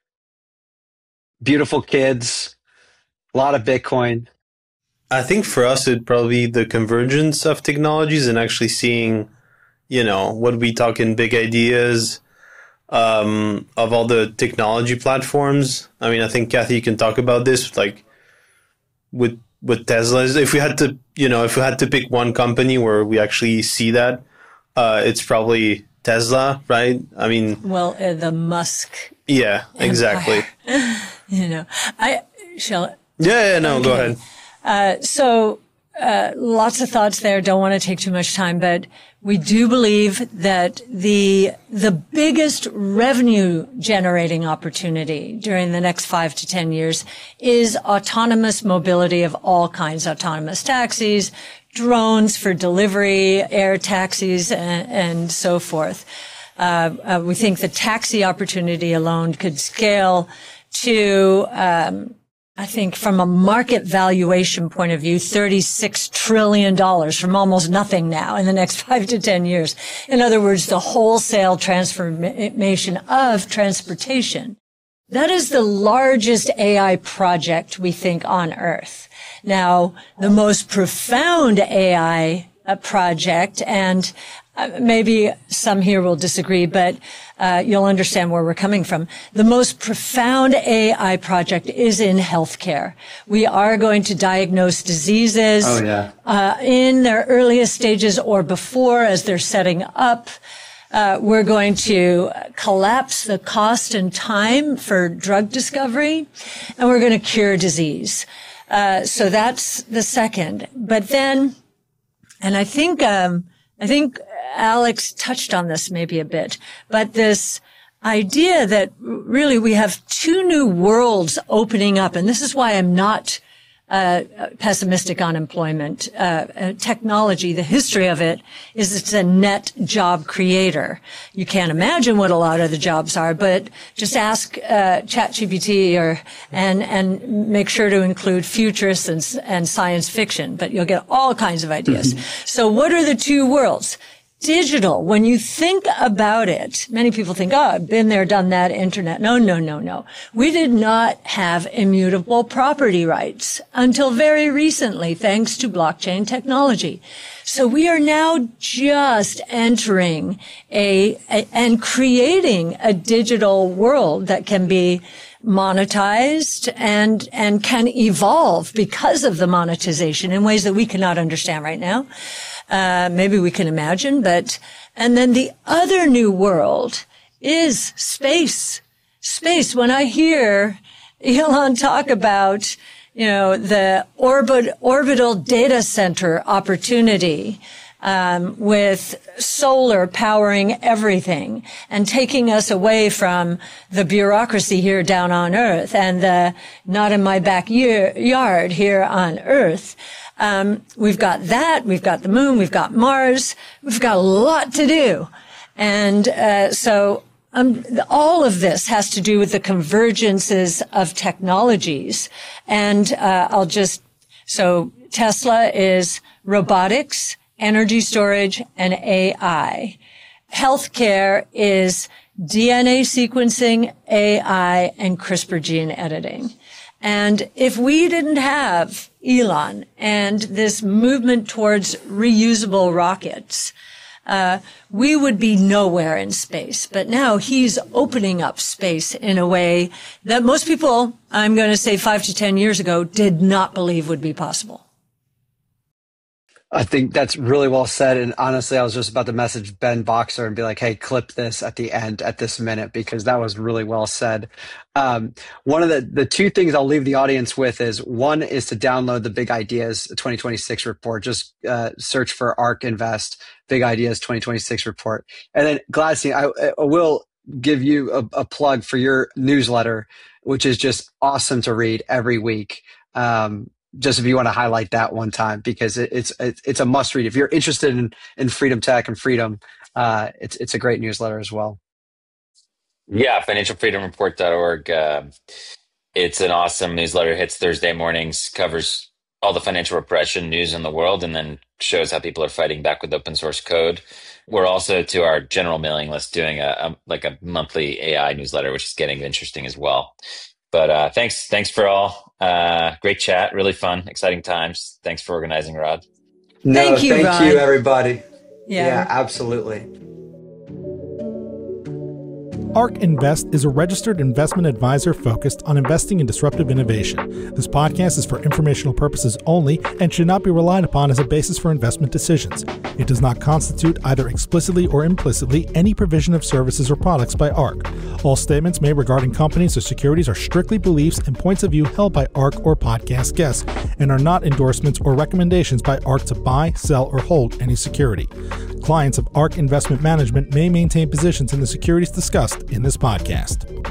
B: beautiful kids, a lot of Bitcoin.
G: I think for us, it'd probably be the convergence of technologies and actually seeing, what we talk in big ideas, of all the technology platforms. I mean, I think Kathy, you can talk about this, like with Tesla. If we had to pick one company where we actually see that, it's probably Tesla, right? I mean,
D: well, the Musk.
G: Yeah, exactly.
D: I shall.
G: Yeah, no, okay. Go ahead.
D: So lots of thoughts there. Don't want to take too much time, but we do believe that the biggest revenue generating opportunity during the next 5 to 10 years is autonomous mobility of all kinds, autonomous taxis, drones for delivery, air taxis, and so forth. We think the taxi opportunity alone could scale to, I think from a market valuation point of view, $36 trillion from almost nothing now in the next 5 to 10 years. In other words, the wholesale transformation of transportation. That is the largest AI project we think on Earth. Now, the most profound AI project, and maybe some here will disagree, but you'll understand where we're coming from. The most profound AI project is in healthcare. We are going to diagnose diseases in their earliest stages or before as they're setting up. We're going to collapse the cost and time for drug discovery, and we're going to cure disease. So that's the second. But then, and I think Alex touched on this maybe a bit, but this idea that really we have two new worlds opening up, and this is why I'm not pessimistic on employment. Technology, the history of it is it's a net job creator. You can't imagine what a lot of the jobs are, but just ask ChatGPT and make sure to include futurists and science fiction, but you'll get all kinds of ideas. So what are the two worlds? Digital, when you think about it, many people think, oh, I've been there, done that, internet. No. We did not have immutable property rights until very recently, thanks to blockchain technology. So we are now just entering and creating a digital world that can be monetized and can evolve because of the monetization in ways that we cannot understand right now. Maybe we can imagine, and then the other new world is space. Space. When I hear Elon talk about, the orbital data center opportunity, with solar powering everything and taking us away from the bureaucracy here down on Earth and the not in my backyard here on Earth. We've got that. We've got the moon. We've got Mars. We've got a lot to do. And, all of this has to do with the convergences of technologies. And, so Tesla is robotics energy storage, and AI. Healthcare is DNA sequencing, AI, and CRISPR gene editing. And if we didn't have Elon and this movement towards reusable rockets, we would be nowhere in space. But now he's opening up space in a way that most people, I'm going to say 5 to 10 years ago, did not believe would be possible.
B: I think that's really well said. And honestly, I was just about to message Ben Boxer and be like, hey, clip this at the end at this minute, because that was really well said. One of the two things I'll leave the audience with is, one is to download the Big Ideas 2026 report. Just search for ARK Invest Big Ideas 2026 report. And then Gladstein, I will give you a plug for your newsletter, which is just awesome to read every week. Just if you want to highlight that one time, because it's a must read. If you're interested in freedom tech and freedom, it's a great newsletter as well.
F: Yeah, financialfreedomreport.org. It's an awesome newsletter. Hits Thursday mornings, covers all the financial repression news in the world, and then shows how people are fighting back with open source code. We're also, to our general mailing list, doing a monthly AI newsletter, which is getting interesting as well. But thanks for all. Great chat, really fun, exciting times. Thanks for organizing, Rod.
B: Thank you, everybody.
D: Yeah,
B: absolutely.
I: ARK Invest is a registered investment advisor focused on investing in disruptive innovation. This podcast is for informational purposes only and should not be relied upon as a basis for investment decisions. It does not constitute, either explicitly or implicitly, any provision of services or products by ARK. All statements made regarding companies or securities are strictly beliefs and points of view held by ARK or podcast guests, and are not endorsements or recommendations by ARK to buy, sell, or hold any security. Clients of ARK Investment Management may maintain positions in the securities discussed in this podcast.